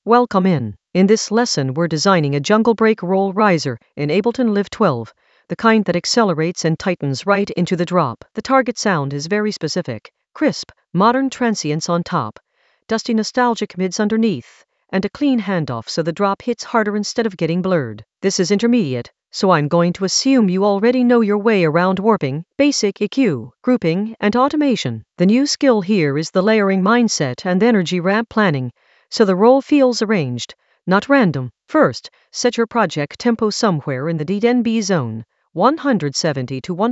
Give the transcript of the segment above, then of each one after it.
Welcome in. In this lesson, we're designing a jungle break roll riser in Ableton Live 12, the kind that accelerates and tightens right into the drop. The target sound is very specific: crisp, modern transients on top, dusty nostalgic mids underneath, and a clean handoff so the drop hits harder instead of getting blurred. This is intermediate, so I'm going to assume you already know your way around warping, basic EQ, grouping, and automation. The new skill here is the layering mindset and energy ramp planning, so the roll feels arranged, not random. First, set your project tempo somewhere in the DNB zone, 170 to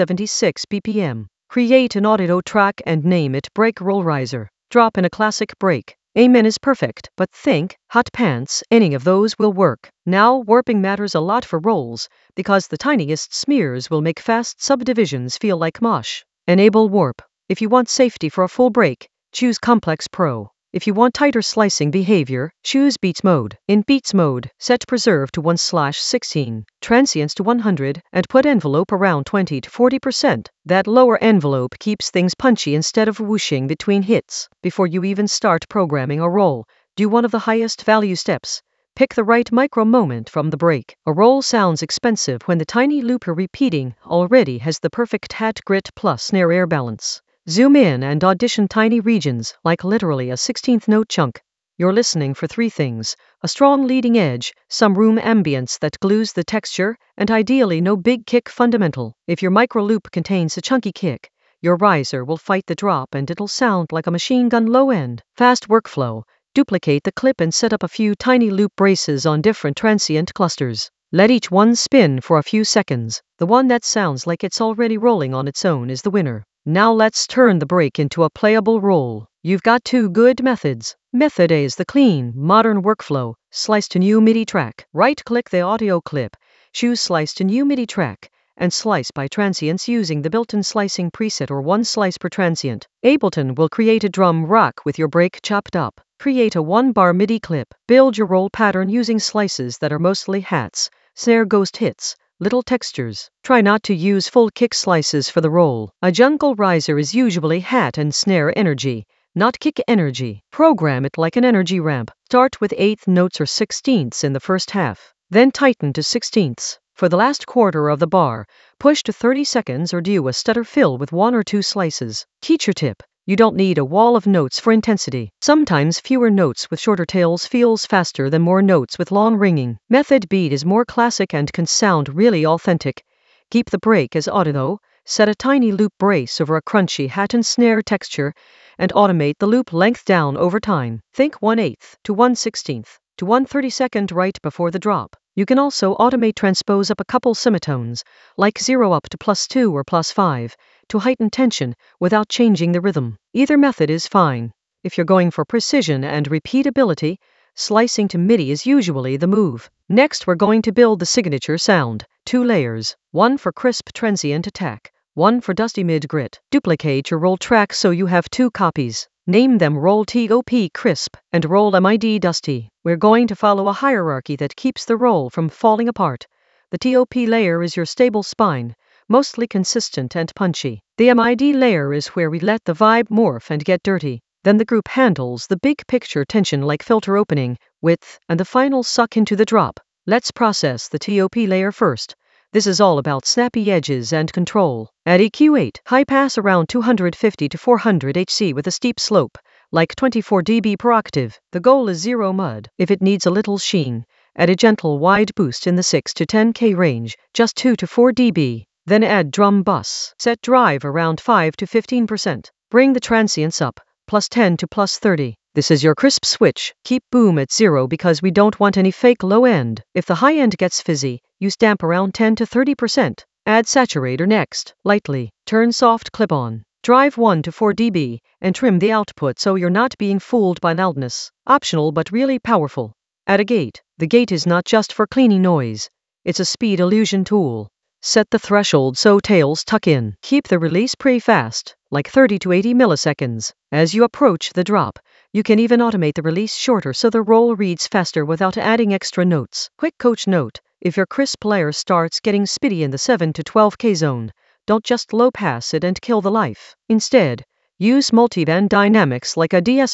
176 BPM. Create an audio track and name it Break Roll Riser. Drop in a classic break. Amen is perfect, but think, hot pants, any of those will work. Now, warping matters a lot for rolls, because the tiniest smears will make fast subdivisions feel like mosh. Enable warp. If you want safety for a full break, choose Complex Pro. If you want tighter slicing behavior, choose Beats Mode. In Beats Mode, set Preserve to 1/16, Transients to 100, and put envelope around 20 to 40%. That lower envelope keeps things punchy instead of whooshing between hits. Before you even start programming a roll, do one of the highest value steps. Pick the right micro moment from the break. A roll sounds expensive when the tiny loop you're repeating already has the perfect hat grit plus snare air balance. Zoom in and audition tiny regions, like literally a 16th note chunk. You're listening for three things: a strong leading edge, some room ambience that glues the texture, and ideally no big kick fundamental. If your micro loop contains a chunky kick, your riser will fight the drop and it'll sound like a machine gun low end. Fast workflow. Duplicate the clip and set up a few tiny loop braces on different transient clusters. Let each one spin for a few seconds. The one that sounds like it's already rolling on its own is the winner. Now let's turn the break into a playable roll. You've got two good methods. Method A is the clean, modern workflow. Slice to new MIDI track. Right-click the audio clip, choose Slice to new MIDI track, and slice by transients using the built-in slicing preset or one slice per transient. Ableton will create a drum rack with your break chopped up. Create a 1-bar MIDI clip. Build your roll pattern using slices that are mostly hats, snare ghost hits, little textures. Try not to use full kick slices for the roll. A jungle riser is usually hat and snare energy, not kick energy. Program it like an energy ramp. Start with 1/8 notes or 16ths in the first half, then tighten to 16ths. For the last quarter of the bar, push to 30 seconds or do a stutter fill with 1 or 2 slices. Teacher tip: you don't need a wall of notes for intensity. Sometimes fewer notes with shorter tails feels faster than more notes with long ringing. Method B is more classic and can sound really authentic. Keep the break as audio, set a tiny loop brace over a crunchy hat and snare texture, and automate the loop length down over time. Think 1/8 to 1/16 to 1/32 right before the drop. You can also automate transpose up a couple semitones, like 0 up to +2 or +5, to heighten tension without changing the rhythm. Either method is fine. If you're going for precision and repeatability, slicing to MIDI is usually the move. Next, we're going to build the signature sound. 2 layers, one for crisp transient attack, one for dusty mid grit. Duplicate your roll track so you have 2 copies. Name them Roll TOP Crisp and Roll MID Dusty. We're going to follow a hierarchy that keeps the roll from falling apart. The TOP layer is your stable spine, mostly consistent and punchy. The MID layer is where we let the vibe morph and get dirty. Then the group handles the big picture tension like filter opening, width, and the final suck into the drop. Let's process the TOP layer first. This is all about snappy edges and control. Add EQ8, high pass around 250 to 400 Hz with a steep slope, like 24 dB per octave. The goal is 0 mud. If it needs a little sheen, add a gentle wide boost in the 6 to 10K range, just 2 to 4 dB. Then add drum bus. Set drive around 5 to 15%. Bring the transients up, +10 to +30. This is your crisp switch. Keep boom at 0 because we don't want any fake low end. If the high end gets fizzy, use damp around 10 to 30%. Add saturator next, lightly. Turn soft clip on. Drive 1 to 4 dB, and trim the output so you're not being fooled by loudness. Optional but really powerful. Add a gate. The gate is not just for cleaning noise. It's a speed illusion tool. Set the threshold so tails tuck in. Keep the release pretty fast, like 30 to 80 milliseconds. As you approach the drop, you can even automate the release shorter so the roll reads faster without adding extra notes. Quick coach note: if your crisp layer starts getting spitty in the 7 to 12K zone, don't just low pass it and kill the life. Instead, use multiband dynamics like a de-esser.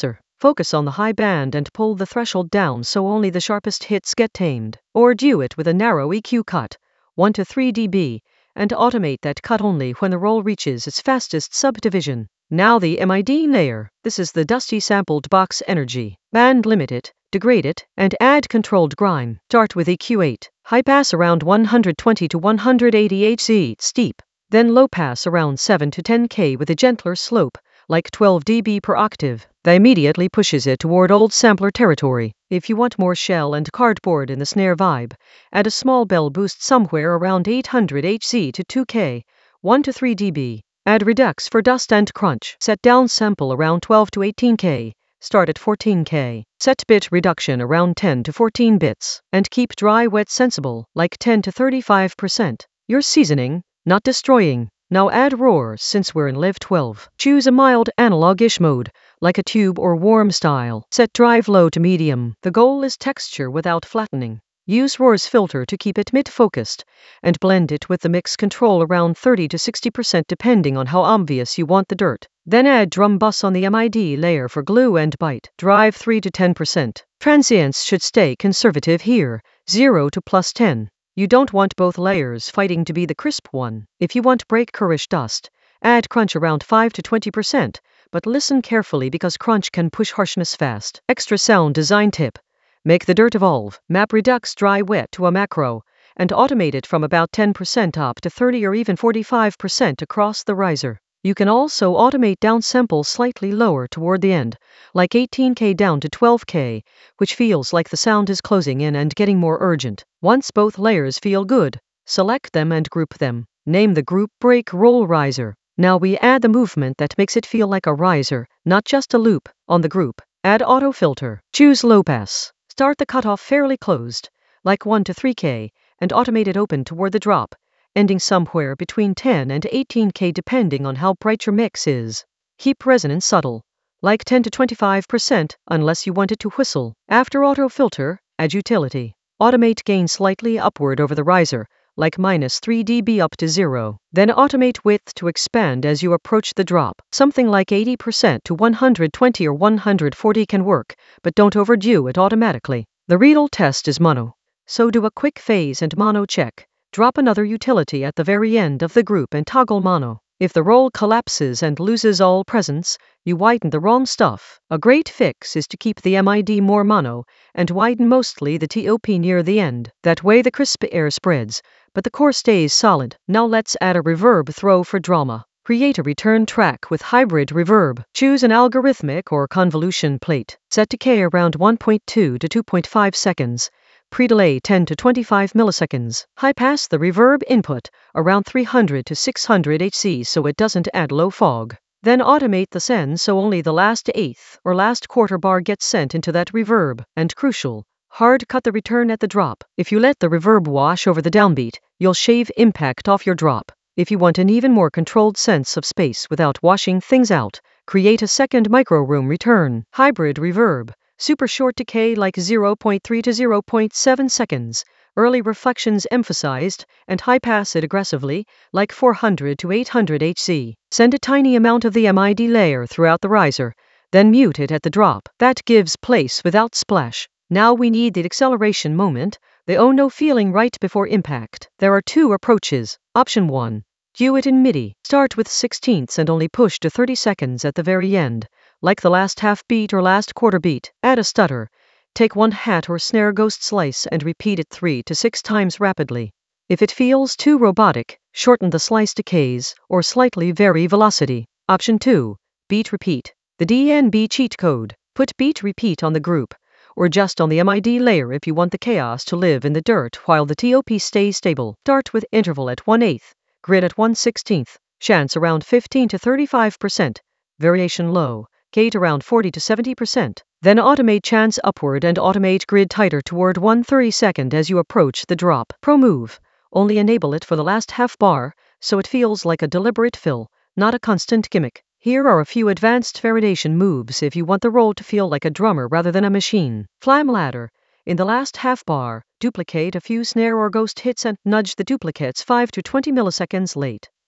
Focus on the high band and pull the threshold down so only the sharpest hits get tamed. Or do it with a narrow EQ cut, 1 to 3 dB, and automate that cut only when the roll reaches its fastest subdivision. Now the MID layer. This is the dusty sampled box energy. Band limit it, degrade it, and add controlled grime. Start with EQ8. High pass around 120 to 180 Hz, steep. Then low pass around 7 to 10K with a gentler slope, like 12 dB per octave. That immediately pushes it toward old sampler territory. If you want more shell and cardboard in the snare vibe, add a small bell boost somewhere around 800 Hz to 2K, 1 to 3 dB. Add redux for dust and crunch. Set down sample around 12 to 18K. Start at 14K. Set bit reduction around 10 to 14 bits. And keep dry wet sensible, like 10 to 35%. You're seasoning, not destroying. Now add roars since we're in Live 12. Choose a mild analog-ish mode, like a tube or warm style. Set drive low to medium. The goal is texture without flattening. Use roars filter to keep it mid-focused, and blend it with the mix control around 30 to 60% depending on how obvious you want the dirt. Then add drum bus on the MID layer for glue and bite. Drive 3 to 10%. Transients should stay conservative here, 0 to +10. You don't want both layers fighting to be the crisp one. If you want breakerish dust, add crunch around 5 to 20%, but listen carefully because crunch can push harshness fast. Extra sound design tip. Make the dirt evolve. Map redux dry wet to a macro, and automate it from about 10% up to 30 or even 45% across the riser. You can also automate downsample slightly lower toward the end, like 18K down to 12K, which feels like the sound is closing in and getting more urgent. Once both layers feel good, select them and group them. Name the group break roll riser. Now we add the movement that makes it feel like a riser, not just a loop. On the group, add auto filter. Choose low pass. Start the cutoff fairly closed, like 1 to 3K, and automate it open toward the drop, ending somewhere between 10 and 18K depending on how bright your mix is. Keep resonance subtle, like 10 to 25%, unless you want it to whistle. After auto filter, add utility. Automate gain slightly upward over the riser, like -3 dB up to 0. Then automate width to expand as you approach the drop. Something like 80% to 120 or 140 can work, but don't overdo it automatically. The real test is mono. So do a quick phase and mono check. Drop another utility at the very end of the group and toggle mono. If the roll collapses and loses all presence, you widen the wrong stuff. A great fix is to keep the MID more mono and widen mostly the TOP near the end. That way the crisp air spreads, but the core stays solid. Now let's add a reverb throw for drama. Create a return track with hybrid reverb. Choose an algorithmic or convolution plate. Set decay around 1.2 to 2.5 seconds. Pre-delay 10 to 25 milliseconds. High pass the reverb input around 300 to 600 Hz so it doesn't add low fog. Then automate the send so only the last eighth or last quarter bar gets sent into that reverb. And crucial, hard cut the return at the drop. If you let the reverb wash over the downbeat, you'll shave impact off your drop. If you want an even more controlled sense of space without washing things out, create a second micro-room return. Hybrid reverb. Super short decay like 0.3 to 0.7 seconds, early reflections emphasized, and high pass it aggressively, like 400 to 800 Hz. Send a tiny amount of the MID layer throughout the riser, then mute it at the drop. That gives place without splash. Now we need the acceleration moment, the oh no feeling right before impact. There are two approaches. Option 1. Do it in MIDI. Start with 16ths and only push to 30 seconds at the very end, like the last half beat or last quarter beat. Add a stutter. Take one hat or snare ghost slice and repeat it 3 to 6 times rapidly. If it feels too robotic, shorten the slice decays or slightly vary velocity. Option 2. Beat repeat. The DNB cheat code. Put beat repeat on the group, or just on the MID layer if you want the chaos to live in the dirt while the TOP stays stable. Start with interval at 1/8, grid at 1/16, chance around 15 to 35%, variation low, gate around 40 to 70%. Then automate chance upward and automate grid tighter toward 1/32 as you approach the drop. Pro move. Only enable it for the last half bar, so it feels like a deliberate fill, not a constant gimmick. Here are a few advanced variation moves if you want the roll to feel like a drummer rather than a machine. Flam ladder. In the last half bar, duplicate a few snare or ghost hits and nudge the duplicates 5 to 20 milliseconds late.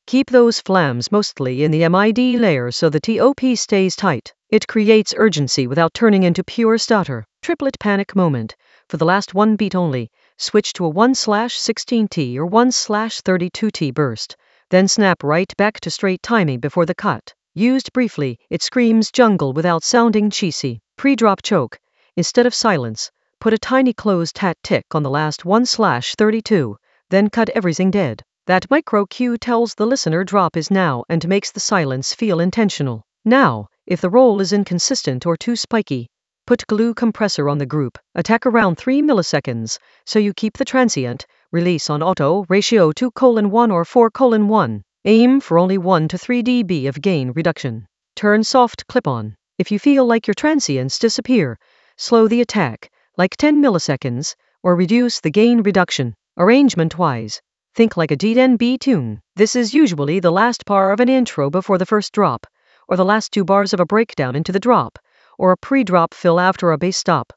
Keep those flams mostly in the mid layer so the top stays tight. It creates urgency without turning into pure stutter. Triplet panic moment. For the last one beat only, switch to a 1/16T or 1/32T burst. Then snap right back to straight timing before the cut. Used briefly, it screams jungle without sounding cheesy. Pre-drop choke. Instead of silence, put a tiny closed hat tick on the last 1/32, then cut everything dead. That micro cue tells the listener drop is now and makes the silence feel intentional. Now, if the roll is inconsistent or too spiky, put glue compressor on the group. Attack around 3 milliseconds, so you keep the transient. Release on auto, ratio 2:1 or 4:1. Aim for only 1 to 3 dB of gain reduction. Turn soft clip on. If you feel like your transients disappear, slow the attack, like 10 milliseconds, or reduce the gain reduction. Arrangement-wise, think like a D10B tune. This is usually the last bar of an intro before the first drop, or the last 2 bars of a breakdown into the drop, or a pre-drop fill after a bass stop.